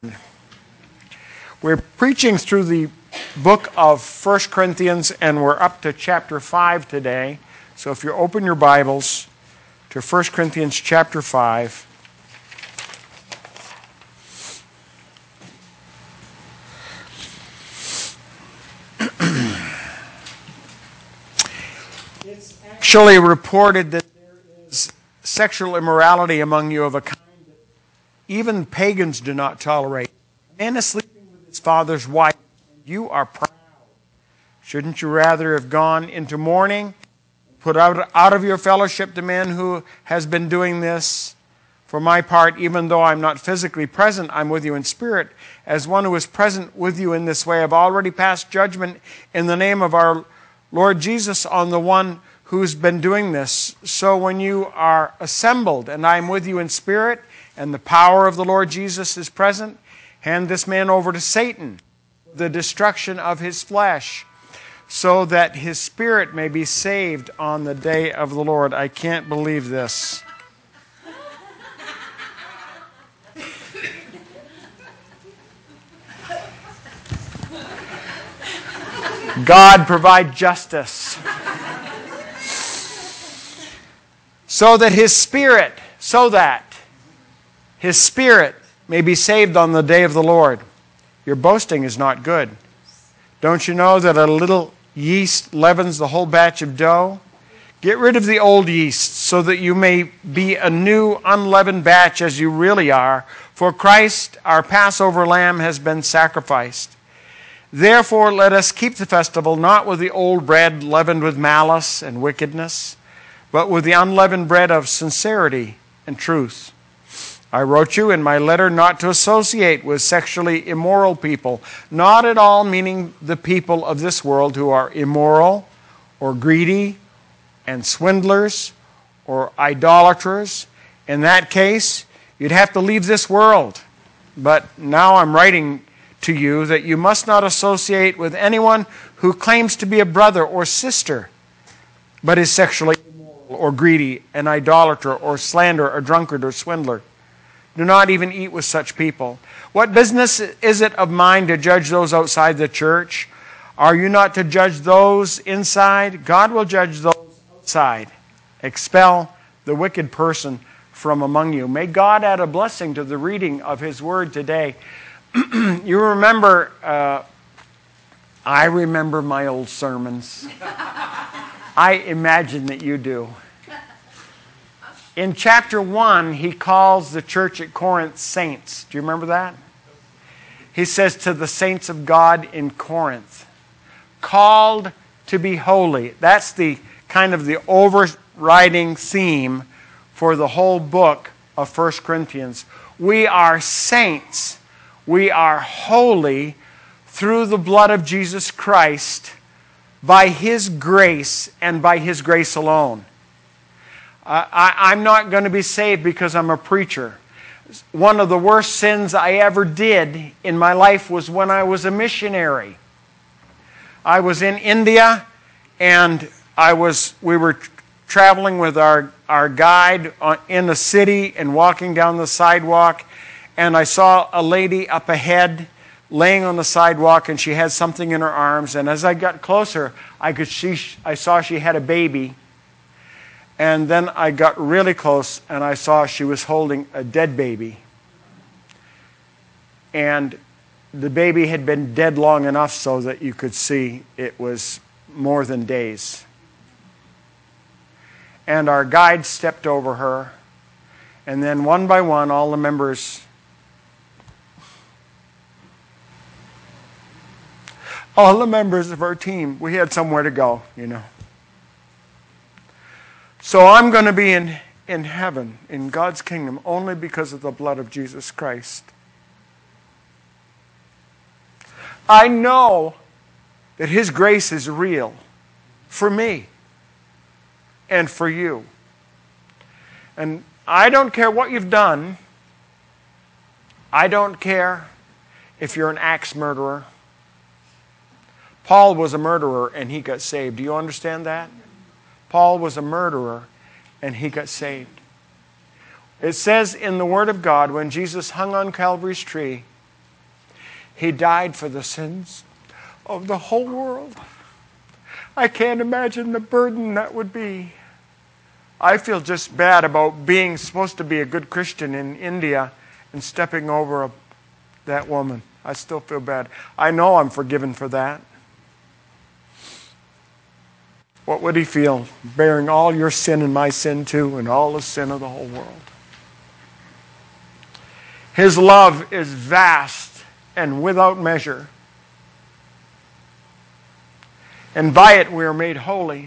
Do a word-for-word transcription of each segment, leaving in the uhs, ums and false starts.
We're preaching through the book of First Corinthians, and we're up to chapter five today. So if you open your Bibles to First Corinthians chapter five. It's actually reported that there is sexual immorality among you of a kind that even pagans do not tolerate. A man is sleeping with his father's wife, and you are proud. Shouldn't you rather have gone into mourning, put out, out of your fellowship the man who has been doing this? For my part, even though I'm not physically present, I'm with you in spirit. As one who is present with you in this way, I've already passed judgment in the name of our Lord Jesus on the one who's been doing this. So when you are assembled, and I'm with you in spirit, and the power of the Lord Jesus is present, hand this man over to Satan, the destruction of his flesh, so that his spirit may be saved on the day of the Lord. I can't believe this. God provide justice. So that his spirit, so that his spirit may be saved on the day of the Lord. Your boasting is not good. Don't you know that a little yeast leavens the whole batch of dough? Get rid of the old yeast so that you may be a new unleavened batch as you really are. For Christ, our Passover lamb, has been sacrificed. Therefore, let us keep the festival not with the old bread leavened with malice and wickedness, but with the unleavened bread of sincerity and truth. I wrote you in my letter not to associate with sexually immoral people, not at all meaning the people of this world who are immoral or greedy and swindlers or idolaters. In that case, you'd have to leave this world. But now I'm writing to you that you must not associate with anyone who claims to be a brother or sister, but is sexually immoral or greedy, an idolater or slanderer, a drunkard or swindler. Do not even eat with such people. What business is it of mine to judge those outside the church? Are you not to judge those inside? God will judge those outside. Expel the wicked person from among you. May God add a blessing to the reading of His Word today. You remember, uh, I remember my old sermons. I imagine that you do. In chapter one, he calls the church at Corinth saints. Do you remember that? He says to the saints of God in Corinth, called to be holy. That's the kind of the overriding theme for the whole book of First Corinthians. We are saints. We are holy through the blood of Jesus Christ by His grace and by His grace alone. Uh, I, I'm not going to be saved because I'm a preacher. One of the worst sins I ever did in my life was when I was a missionary. I was in India, and I was we were traveling with our, our guide in the city and walking down the sidewalk, and I saw a lady up ahead laying on the sidewalk, and she had something in her arms, and as I got closer, I could see I saw she had a baby. And then I got really close, and I saw she was holding a dead baby. And the baby had been dead long enough so that you could see it was more than days. And our guide stepped over her, and then one by one, all the members, all the members of our team, we had somewhere to go, you know. So I'm going to be in, in heaven, in God's kingdom, only because of the blood of Jesus Christ. I know that His grace is real for me and for you. And I don't care what you've done. I don't care if you're an axe murderer. Paul was a murderer and he got saved. Do you understand that? Paul was a murderer, and he got saved. It says in the Word of God, when Jesus hung on Calvary's tree, He died for the sins of the whole world. I can't imagine the burden that would be. I feel just bad about being supposed to be a good Christian in India and stepping over a, that woman. I still feel bad. I know I'm forgiven for that. What would he feel, bearing all your sin and my sin too, and all the sin of the whole world? His love is vast and without measure. And by it we are made holy.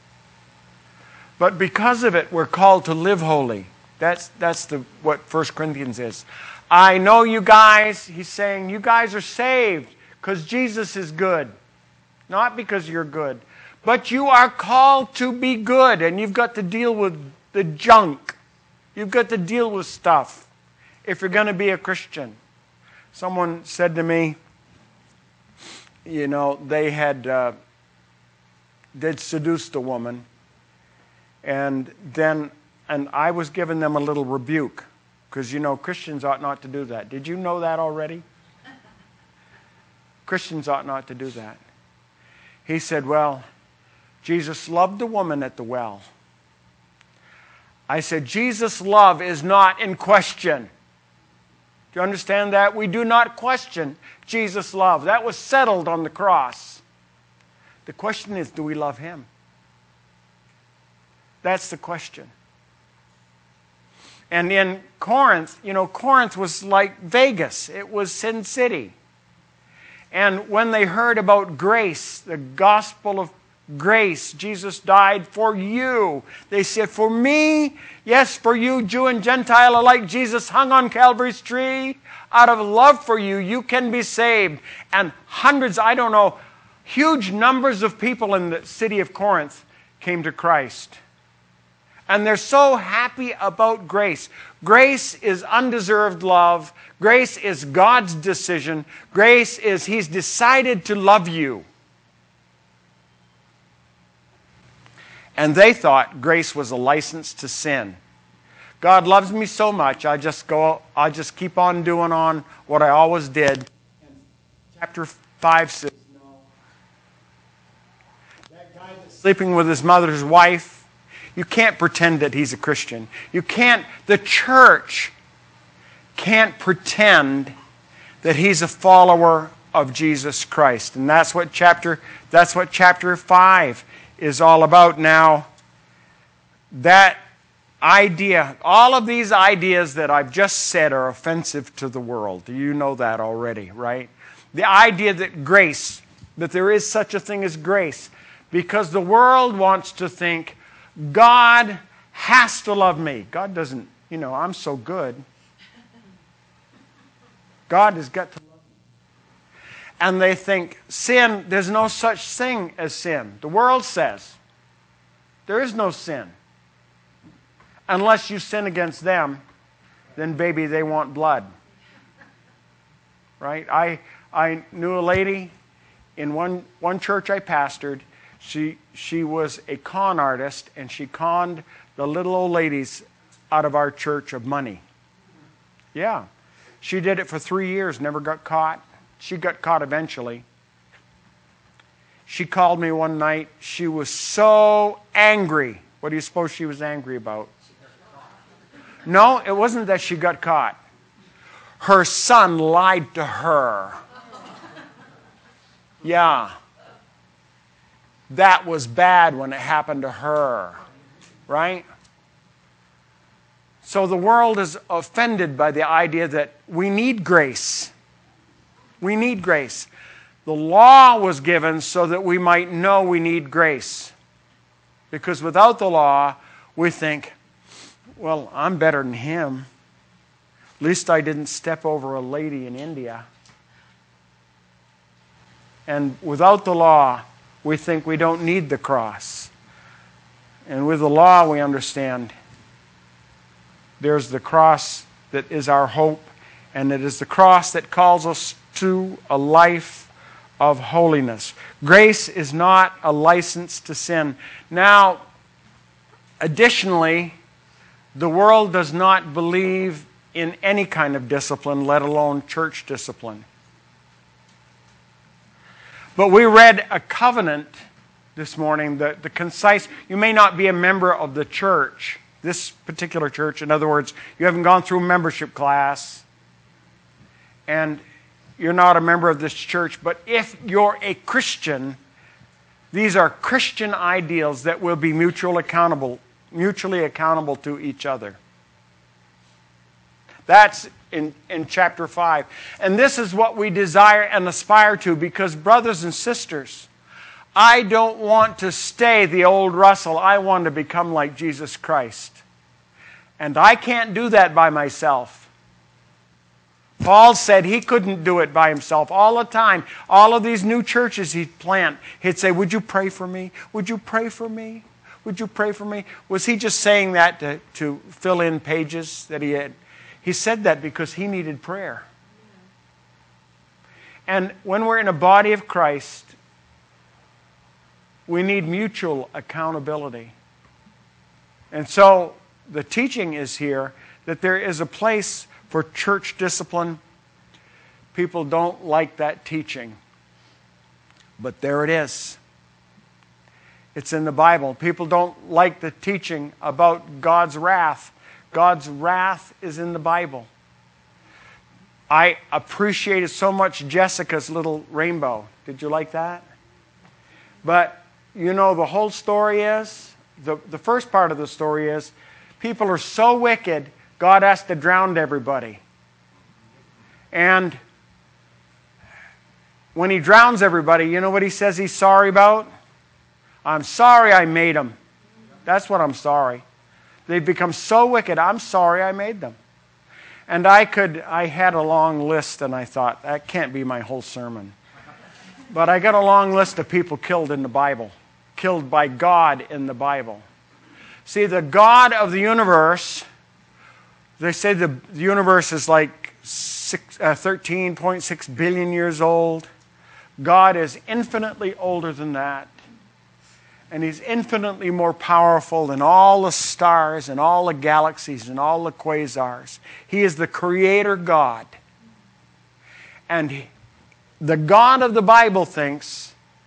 But because of it, we're called to live holy. That's, that's the, what First Corinthians is. I know you guys, he's saying, you guys are saved because Jesus is good. Not because you're good. But you are called to be good, and you've got to deal with the junk. You've got to deal with stuff if you're going to be a Christian. Someone said to me, you know, they had uh, they'd seduced a woman, and then and I was giving them a little rebuke because, you know, Christians ought not to do that. Did you know that already? Christians ought not to do that. He said, well, Jesus loved the woman at the well. I said, Jesus' love is not in question. Do you understand that? We do not question Jesus' love. That was settled on the cross. The question is, do we love him? That's the question. And in Corinth, you know, Corinth was like Vegas. It was Sin City. And when they heard about grace, the gospel of grace, Jesus died for you. They said, for me, yes, for you, Jew and Gentile alike, Jesus hung on Calvary's tree. Out of love for you, you can be saved. And hundreds, I don't know, huge numbers of people in the city of Corinth came to Christ. And they're so happy about grace. Grace is undeserved love. Grace is God's decision. Grace is He's decided to love you. And they thought grace was a license to sin. God loves me so much, I just go, I just keep on doing on what I always did. And chapter five says, no. That guy that's sleeping with his mother's wife, you can't pretend that he's a Christian. You can't, the church can't pretend that he's a follower of Jesus Christ. And that's what chapter, that's what chapter five is all about. Now, that idea, all of these ideas that I've just said are offensive to the world. You know that already, right? The idea that grace, that there is such a thing as grace, because the world wants to think God has to love me. God doesn't, you know, I'm so good. God has got to love me. And they think sin, there's no such thing as sin. The world says there is no sin. Unless you sin against them, then baby, they want blood. Right? I I knew a lady in one, one church I pastored. She, she was a con artist, and she conned the little old ladies out of our church of money. Yeah. She did it for three years, never got caught. She got caught eventually. She called me one night. She was so angry. What do you suppose she was angry about? No, it wasn't that she got caught. Her son lied to her. Yeah. That was bad when it happened to her, right? So the world is offended by the idea that we need grace. We need grace. The law was given so that we might know we need grace. Because without the law, we think, well, I'm better than him. At least I didn't step over a lady in India. And without the law, we think we don't need the cross. And with the law, we understand there's the cross that is our hope, and it is the cross that calls us to a life of holiness. Grace is not a license to sin. Now, additionally, the world does not believe in any kind of discipline, let alone church discipline. But we read a covenant this morning, the, the concise. You may not be a member of the church, this particular church. In other words, you haven't gone through membership class, and you're not a member of this church. But if you're a Christian, these are Christian ideals that will be mutual accountable, mutually accountable to each other. That's in, in chapter five. And this is what we desire and aspire to, because, brothers and sisters, I don't want to stay the old Russell. I want to become like Jesus Christ. And I can't do that by myself. Paul said he couldn't do it by himself. All the time, all of these new churches he'd plant, he'd say, would you pray for me? Would you pray for me? Would you pray for me? Was he just saying that to, to fill in pages that he had? He said that because he needed prayer. And when we're in a body of Christ, we need mutual accountability. And so the teaching is here that there is a place for church discipline. People don't like that teaching. But there it is. It's in the Bible. People don't like the teaching about God's wrath. God's wrath is in the Bible. I appreciated so much Jessica's little rainbow. Did you like that? But you know, the whole story is, the, the first part of the story is, people are so wicked, God has to drown everybody. And when he drowns everybody, you know what he says he's sorry about? I'm sorry I made them. That's what I'm sorry. They've become so wicked, I'm sorry I made them. And I could, I had a long list, and I thought, that can't be my whole sermon. But I got a long list of people killed in the Bible. Killed by God in the Bible. See, the God of the universe, they say the, the universe is like six, uh, thirteen point six billion years old. God is infinitely older than that. And he's infinitely more powerful than all the stars and all the galaxies and all the quasars. He is the creator God. And he, the God of the Bible thinks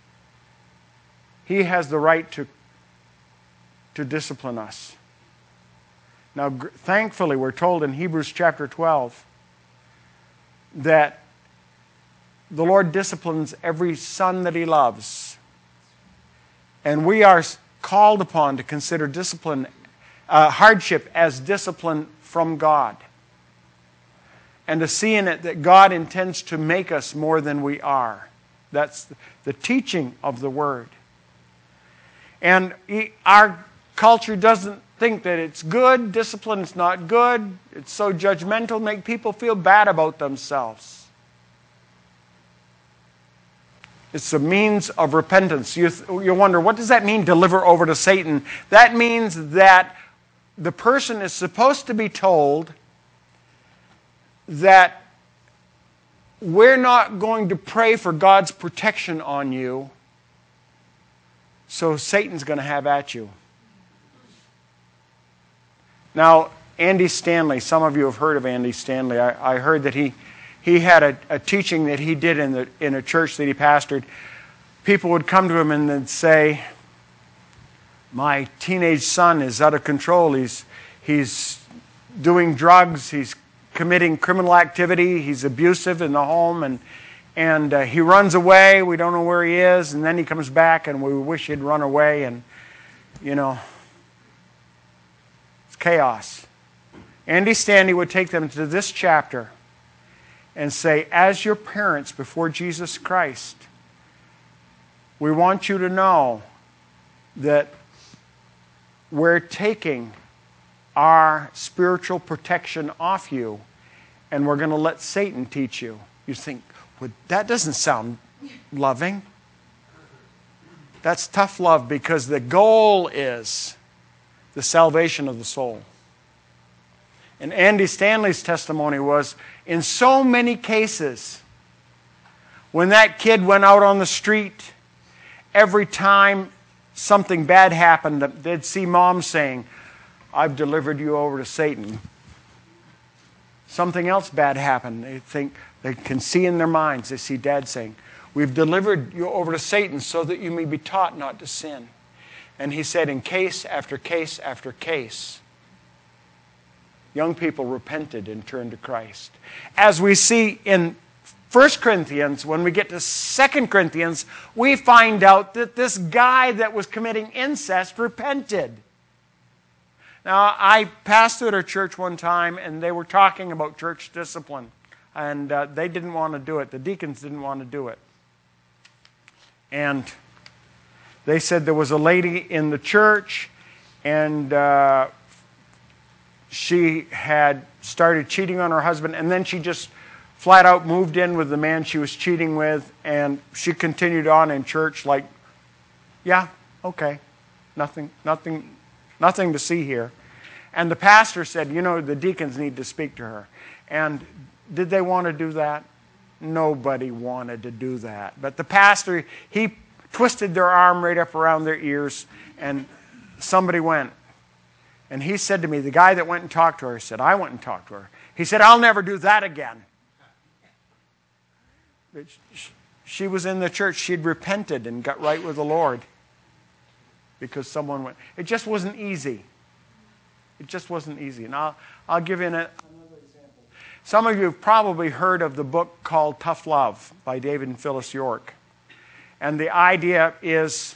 he has the right to, to discipline us. Now, gr- thankfully, we're told in Hebrews chapter twelve that the Lord disciplines every son that he loves. And we are called upon to consider discipline, uh, hardship as discipline from God. And to see in it that God intends to make us more than we are. That's the teaching of the Word. And he, our culture doesn't think that it's good. Discipline is not good. It's so judgmental, make people feel bad about themselves. It's a means of repentance. You, you wonder, what does that mean, deliver over to Satan? That means that the person is supposed to be told that we're not going to pray for God's protection on you, so Satan's going to have at you. Now, Andy Stanley, some of you have heard of Andy Stanley. I, I heard that he, he had a, a teaching that he did in, the, in a church that he pastored. People would come to him and they'd say, my teenage son is out of control. He's, he's doing drugs. He's committing criminal activity. He's abusive in the home. And, and uh, he runs away. We don't know where he is. And then he comes back and we wish he'd run away. And, you know, it's chaos. Andy Stanley would take them to this chapter and say, as your parents before Jesus Christ, we want you to know that we're taking our spiritual protection off you, and we're going to let Satan teach you. You think, well, that doesn't sound loving. That's tough love, because the goal is the salvation of the soul. And Andy Stanley's testimony was, in so many cases, when that kid went out on the street, every time something bad happened, they'd see mom saying, I've delivered you over to Satan. Something else bad happened. They think, they can see in their minds, they see dad saying, We've delivered you over to Satan so that you may be taught not to sin. And he said, in case after case after case, young people repented and turned to Christ. As we see in First Corinthians, when we get to Second Corinthians, we find out that this guy that was committing incest repented. Now, I pastored a church one time, and they were talking about church discipline. And uh, they didn't want to do it. The deacons didn't want to do it. And they said there was a lady in the church, and uh, she had started cheating on her husband, and then she just flat out moved in with the man she was cheating with, and she continued on in church like, yeah, okay, nothing, nothing, nothing to see here. And the pastor said, you know, the deacons need to speak to her. And did they want to do that? Nobody wanted to do that. But the pastor, he twisted their arm right up around their ears, and somebody went. And he said to me, the guy that went and talked to her, said, I went and talked to her. He said, I'll never do that again. But she was in the church. She'd repented and got right with the Lord because someone went. It just wasn't easy. It just wasn't easy. And I'll, I'll give you an, another example. Some of you have probably heard of the book called Tough Love by David and Phyllis York. And the idea is,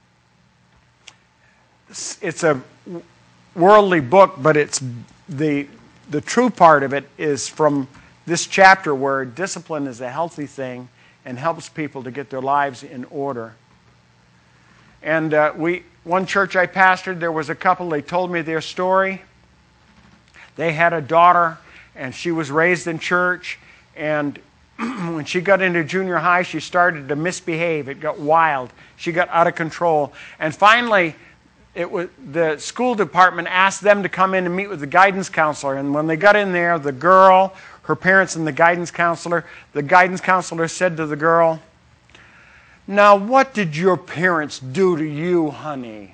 it's a worldly book, but it's the, the true part of it is from this chapter where discipline is a healthy thing and helps people to get their lives in order. And uh, we, one church I pastored, there was a couple, they told me their story. They had a daughter, and she was raised in church, and when she got into junior high, she started to misbehave. It got wild. She got out of control. And finally, it was, the school department asked them to come in and meet with the guidance counselor. And when they got in there, the girl, her parents, and the guidance counselor, the guidance counselor said to the girl, now, what did your parents do to you, honey?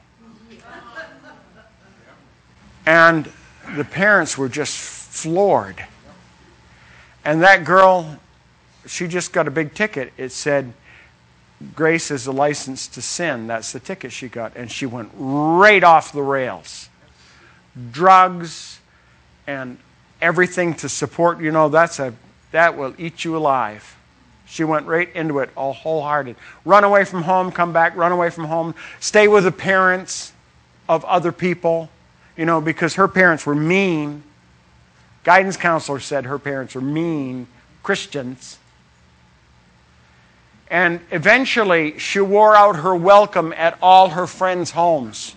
And the parents were just floored. And that girl, she just got a big ticket. It said, grace is a license to sin. That's the ticket she got. And she went right off the rails. Drugs and everything to support, you know, that's a that will eat you alive. She went right into it, all wholehearted. Run away from home, come back, run away from home, stay with the parents of other people, you know, because her parents were mean. Guidance counselor said her parents were mean Christians. And eventually, she wore out her welcome at all her friends' homes.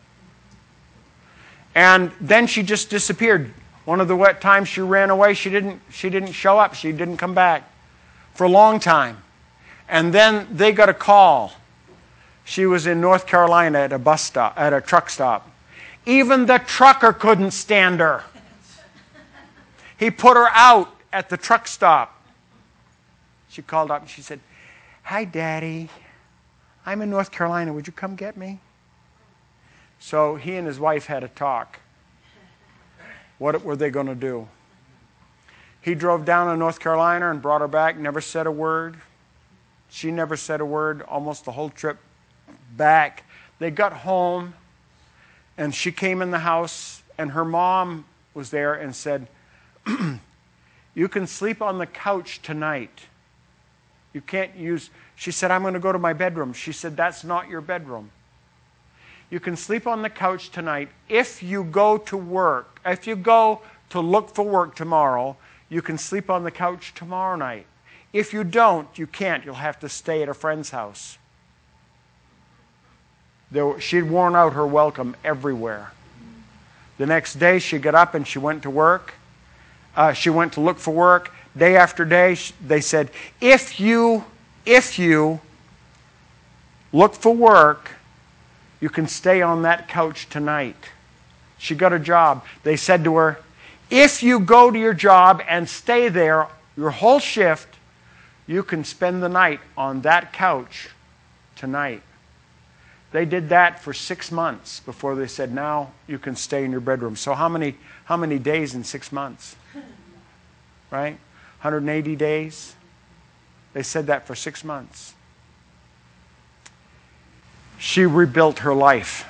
And then she just disappeared. One of the times she ran away, she didn't, she didn't show up. She didn't come back for a long time. And then they got a call. She was in North Carolina at a bus stop, at a truck stop. Even the trucker couldn't stand her. He put her out at the truck stop. She called up and she said, hi, Daddy. I'm in North Carolina. Would you come get me? So he and his wife had a talk. What were they going to do? He drove down to North Carolina and brought her back, never said a word. She never said a word almost the whole trip back. They got home, and she came in the house, and her mom was there and said, you can sleep on the couch tonight. You can't use... She said, I'm going to go to my bedroom. She said, that's not your bedroom. You can sleep on the couch tonight. If you go to work, if you go to look for work tomorrow, you can sleep on the couch tomorrow night. If you don't, you can't. You'll have to stay at a friend's house. There, she'd worn out her welcome everywhere. The next day, she got up and she went to work. Uh, she went to look for work. Day after day, they said, if you, if you look for work, you can stay on that couch tonight. She got a job. They said to her, if you go to your job and stay there your whole shift, you can spend the night on that couch tonight. They did that for six months before they said, now you can stay in your bedroom. So how many, how many days in six months? Right? one hundred eighty days? They said that for six months. She rebuilt her life.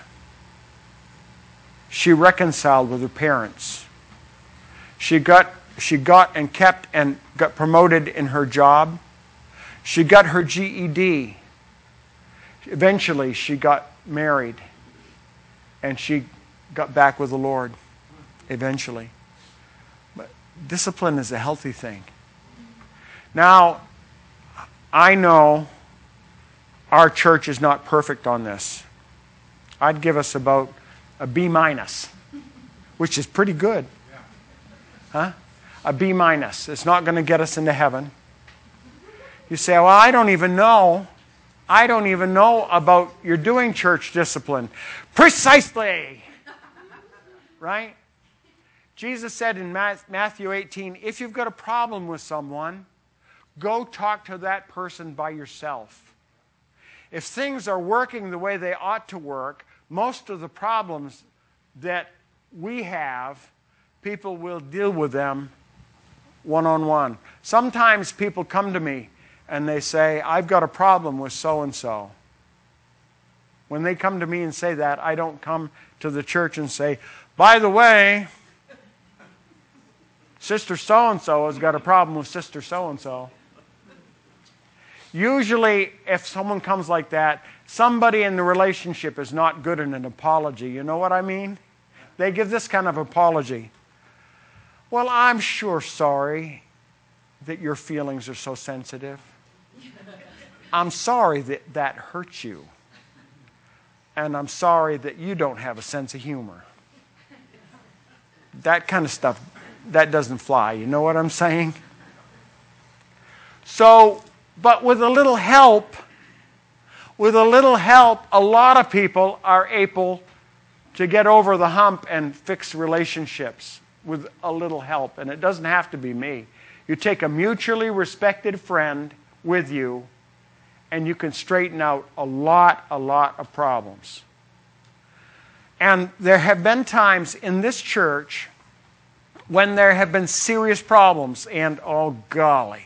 She reconciled with her parents. She got, she got and kept and got promoted in her job. She got her G E D. Eventually, she got married. And she got back with the Lord. Eventually. But discipline is a healthy thing. Now, I know our church is not perfect on this. I'd give us about a B minus, which is pretty good. Huh? A B minus. It's not going to get us into heaven. You say, well, I don't even know. I don't even know about your doing church discipline. Precisely. Right? Jesus said in Matthew eighteen, if you've got a problem with someone, go talk to that person by yourself. If things are working the way they ought to work, most of the problems that we have, people will deal with them one-on-one. Sometimes people come to me and they say, I've got a problem with so-and-so. When they come to me and say that, I don't come to the church and say, by the way, Sister so-and-so has got a problem with Sister so-and-so. Usually, if someone comes like that, somebody in the relationship is not good in an apology. You know what I mean? They give this kind of apology. Well, I'm sure sorry that your feelings are so sensitive. I'm sorry that that hurt you. And I'm sorry that you don't have a sense of humor. That kind of stuff, that doesn't fly. You know what I'm saying? So, but with a little help, with a little help, a lot of people are able to get over the hump and fix relationships with a little help. And it doesn't have to be me. You take a mutually respected friend with you, and you can straighten out a lot, a lot of problems. And there have been times in this church when there have been serious problems, and oh golly,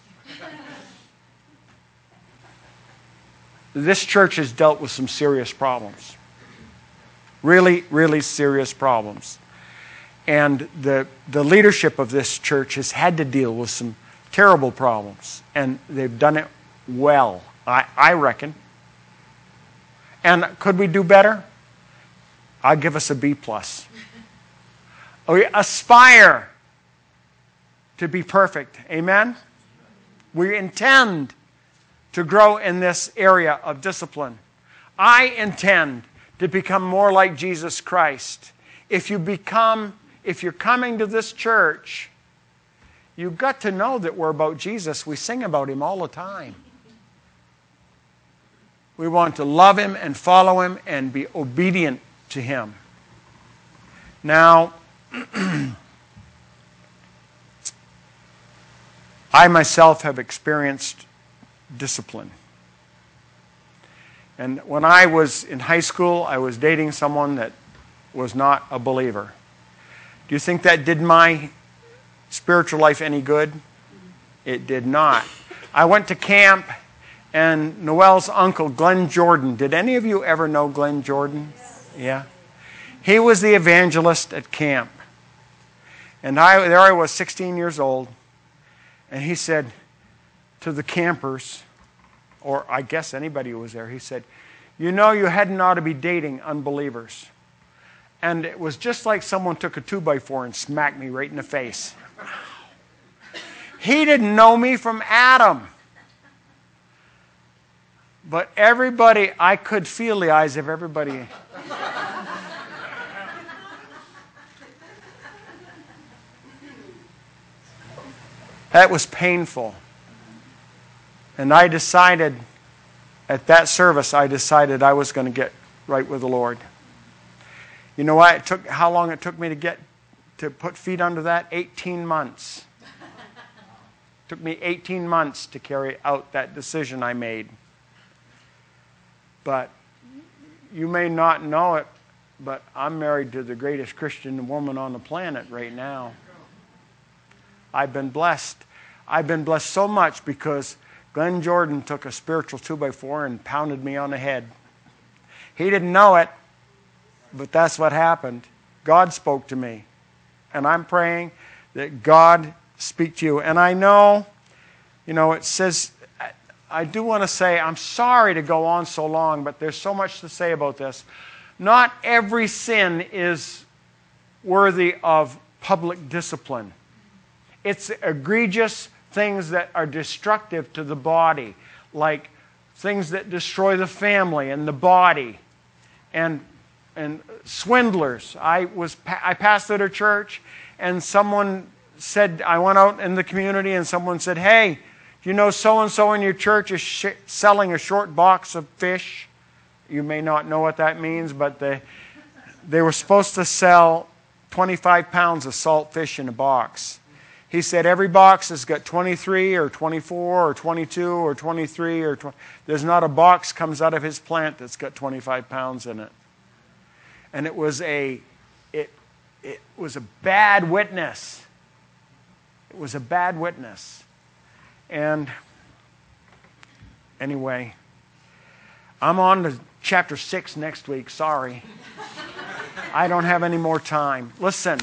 this church has dealt with some serious problems. Really, really serious problems. And the, the leadership of this church has had to deal with some terrible problems. And they've done it well, I, I reckon. And could we do better? I'll give us a B plus. We aspire to be perfect. Amen? We intend to grow in this area of discipline. I intend to become more like Jesus Christ. If you become, if you're coming to this church, you've got to know that we're about Jesus. We sing about Him all the time. We want to love Him and follow Him and be obedient to Him. Now, I myself have experienced discipline. And when I was in high school, I was dating someone that was not a believer. Do you think that did my spiritual life any good? It did not. I went to camp, and Noelle's uncle, Glenn Jordan. Did any of you ever know Glenn Jordan? Yeah. He was the evangelist at camp. And I, there I was, sixteen years old, and he said to the campers, or I guess anybody who was there, he said, you know, you hadn't ought to be dating unbelievers. And it was just like someone took a two by four and smacked me right in the face. He didn't know me from Adam. But everybody, I could feel the eyes of everybody. That was painful. And I decided, at that service, I decided I was going to get right with the Lord. You know what? It took how long it took me to get to put feet under that? eighteen months. It took me eighteen months to carry out that decision I made. But you may not know it, but I'm married to the greatest Christian woman on the planet right now. I've been blessed. I've been blessed so much because Glenn Jordan took a spiritual two by four and pounded me on the head. He didn't know it, but that's what happened. God spoke to me. And I'm praying that God speak to you. And I know, you know, it says, I do want to say, I'm sorry to go on so long, but there's so much to say about this. Not every sin is worthy of public discipline. It's egregious things that are destructive to the body, like things that destroy the family and the body, and and swindlers. I was I pastored a church, and someone said, I went out in the community, and someone said, "Hey, do you know so-and-so in your church is sh- selling a short box of fish?" You may not know what that means, but they, they were supposed to sell twenty-five pounds of salt fish in a box. He said every box has got twenty-three or twenty-four or twenty-two or twenty-three or twenty. There's not a box comes out of his plant that's got twenty-five pounds in it. And it was a, it, it was a bad witness. It was a bad witness. And anyway, I'm on to chapter six next week. Sorry. I don't have any more time. Listen.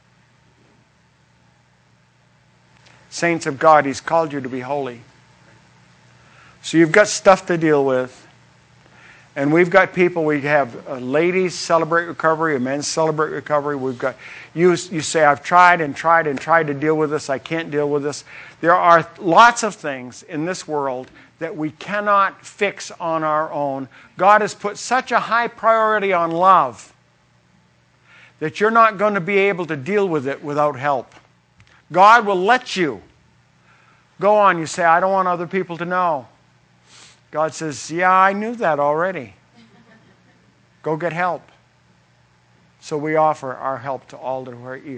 Saints of God, He's called you to be holy. So you've got stuff to deal with. And we've got people, we have uh, ladies celebrate recovery, and men celebrate recovery. We've got, you, you say, I've tried and tried and tried to deal with this. I can't deal with this. There are lots of things in this world that we cannot fix on our own. God has put such a high priority on love that you're not going to be able to deal with it without help. God will let you go on. You say, I don't want other people to know. God says, yeah, I knew that already. Go get help. So we offer our help to all that are ears.